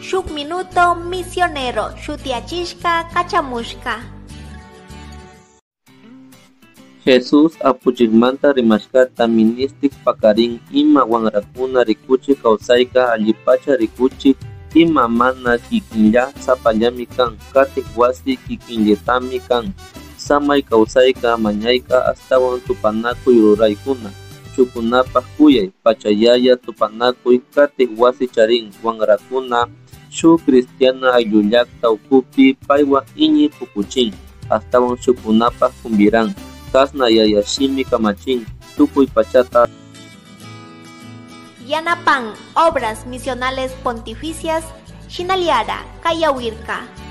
shuk minuto misionero shutiachishka kachamushka. Jesús apuchikmanta rimashkata ministik pakarin ima wanrakuna rikuchik kawsayka allipacha rikuchik ima mana kikinlla sapallami kan katik wasi kikinllatami kan samay kawsayka mañayka astawan tupanakuy ruraykuna chukunapaq kuyay pachayaya tupanakuy katik wasi charin wanrakuna shuk cristiana ayllullakta ukupi paywa iñi pukuchin astawan shukunapaq kumbiran kasna yayashimi kamachin tukuy pachata. Yanapan obras misionales pontificias Shinaliara Kayawirka.